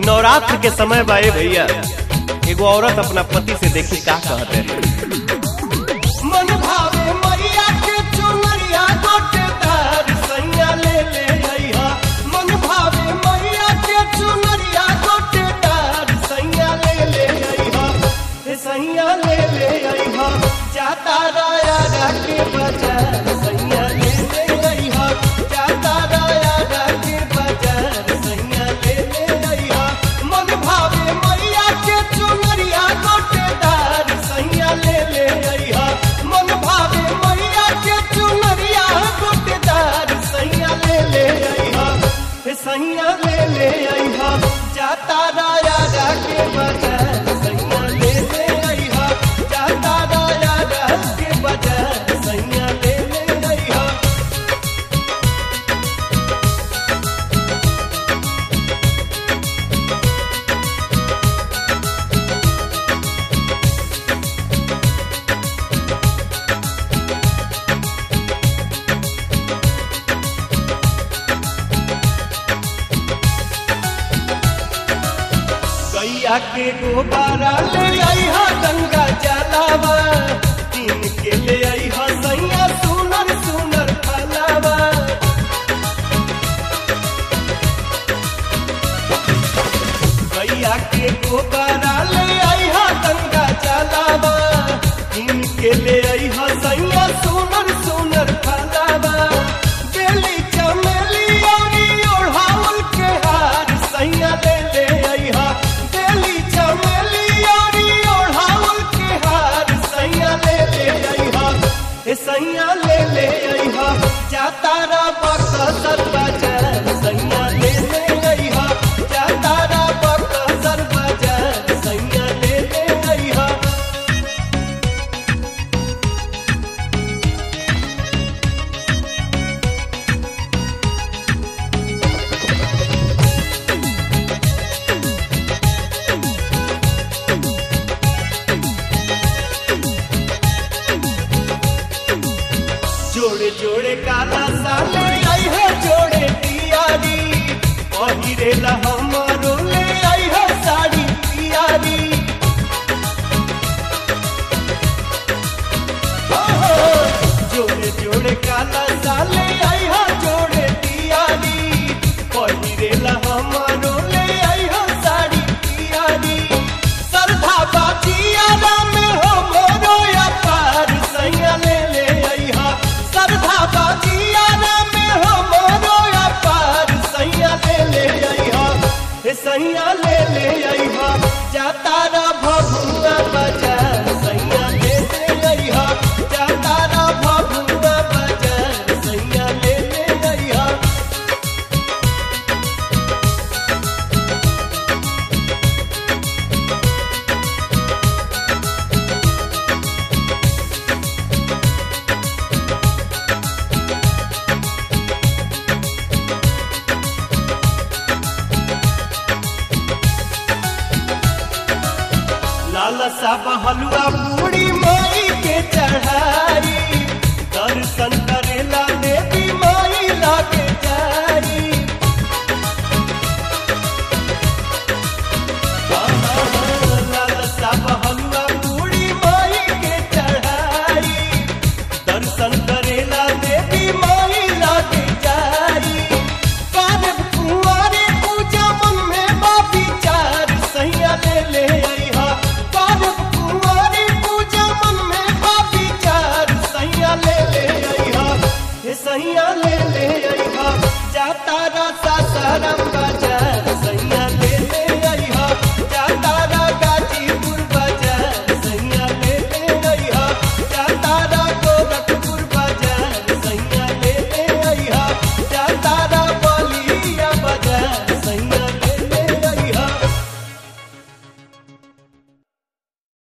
नवरात्र के समय बा भैया, एगो औरत अपना पति से देखी का कहते हैं। मन भावे मैया के चुनरिया गोटेदार सैया ले ले अइहा। मन भावे मैया के चुनरिया गोटेदार सैया ले ले अइहा। सैया ले ले अइहा। जाता राया के बाजार सैया ले ले अइहा। जाता राया के बाजार सैया ले ले अइहा। मन भावे मैया के चुनरिया गोटेदार सैया ले ले अइहा। मन भावे मैया के चुनरिया गोटेदार सैया ले ले अइहा। सैया ले ले अइहा। जाता राया के बाजार सैया ले ले अइहा। जाता राया के बाजार सैया ले ले अइहा। गैया के गोबारा ले अइहा। गंगा जलावा तीन के ले अइहा। सैया सुनर सुनर फलावा। गैया के गोबारा ले अइहा। गंगा जलावा तीन के ले अइहा। सैया सुनर सुनर फलावा। बेली चमेली औरी ओढ़ावल के हार सैया ले ले अइहा। बेली चमेली औरी ओढ़ावल के हार सैया ले ले अइहा। सैया ले ले अइहा। जाता रा बक्सर बाजार सैया ले ले अइहा। जाता रा बक्सर बाजार सैया ले ले अइहा। जोड़े जोड़े काला साले आई है। जोड़े तियारी पहिरेला हमारो ले आई है। साड़ी तियारी जोड़े जोड़े काला साले आई है। जोड़े तियारी पहिरेला हमारो ले आई है। साड़ी तियारी सरधा बाजियारा में हो मोरो अपार सैया ले ले अइहा। सरधा बाजियारा में हो मोरो अपार सैया ले ले अइहा। सैया ले ले अइहा। जाता रा भभुआ बाजार सैया ले ले अइहा। जाता रा भभुआ बाजार सैया ले ले अइहा। लाला साहब हलवा